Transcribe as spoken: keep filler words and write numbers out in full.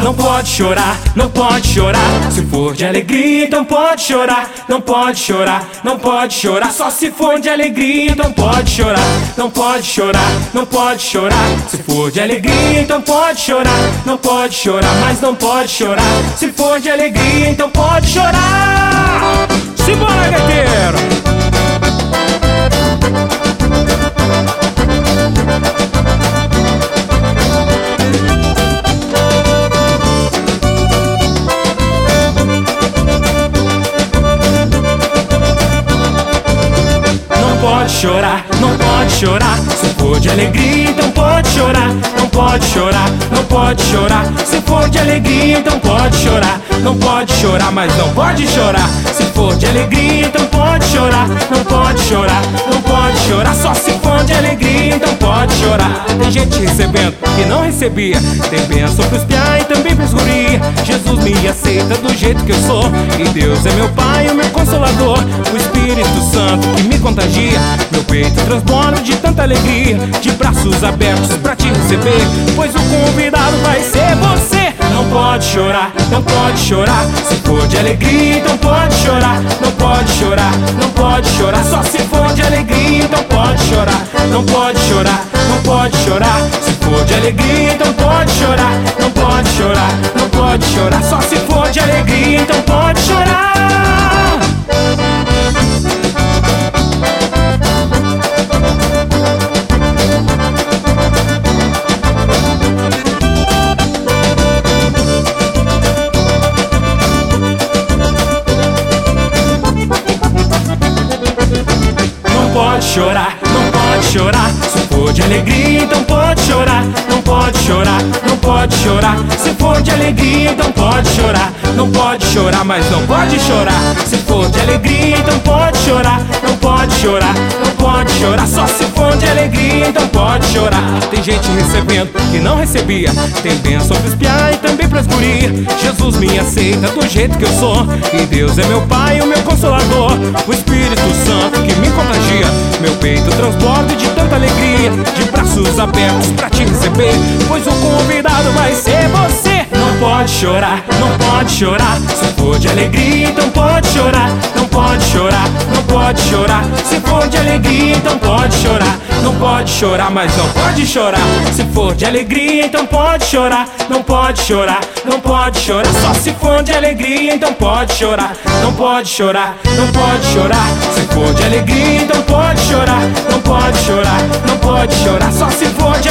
não pode chorar, não pode chorar. Se for de alegria, então pode chorar. Não pode chorar, não pode chorar. Só se for de alegria, então pode chorar. Não pode chorar, não pode chorar. Se for de alegria, então pode chorar. Não pode chorar, mas não pode chorar. Se for de alegria, então pode chorar. Simbora, gaiteiro! Não pode chorar, não pode chorar. Se for de alegria, então pode chorar. Não pode chorar, não pode chorar. Se for de alegria, então pode chorar. Não pode chorar, mas não pode chorar. Se for de alegria, então pode chorar. Não pode chorar, não pode chorar. Só se for de alegria, então pode chorar. Tem gente recebendo que não recebia. Tem bênção pros piá e também pros guri. Jesus me aceita do jeito que eu sou. E Deus é meu Pai, o meu Consolador. O Espírito Santo que me contagia. Meu peito transborda de tanta alegria. De braços abertos pra te receber, pois o convidado vai ser você. Não pode chorar, não pode chorar. Se for de alegria, então pode chorar. Não pode chorar, não pode chorar. Só se for de alegria, então pode chorar. Não pode chorar, não pode chorar. Se for de alegria, então pode chorar. Não pode chorar, não pode chorar. Só se for de alegria, então pode chorar. Não pode chorar, não pode chorar. Se for de alegria, então pode chorar. Não pode chorar, não pode chorar. Se for de alegria, então pode chorar. Não pode chorar, mas não pode chorar. Se for de alegria, então pode chorar. Não pode chorar, não pode chorar. Só se for de alegria, então pode chorar. Tem gente recebendo que não recebia. Tem bênção pros piá e também pras gurias. Jesus me aceita do jeito que eu sou. E Deus é meu Pai, o meu Consolador. O Espírito Santo que me contagia. Meu peito transborda de tanta alegria. De braços abertos pra te receber, pois o convidado vai ser você. Não pode chorar, não pode chorar. Se for de alegria, então pode chorar. Não pode chorar, não pode chorar. Se for de alegria, então pode chorar. Não pode chorar, mas não pode chorar. Se for de alegria, então pode chorar. Não pode chorar, não pode chorar. Só se for de alegria, então pode chorar. Não pode chorar, não pode chorar. Se for de alegria, então pode chorar. Não pode chorar, não pode chorar. Só se for de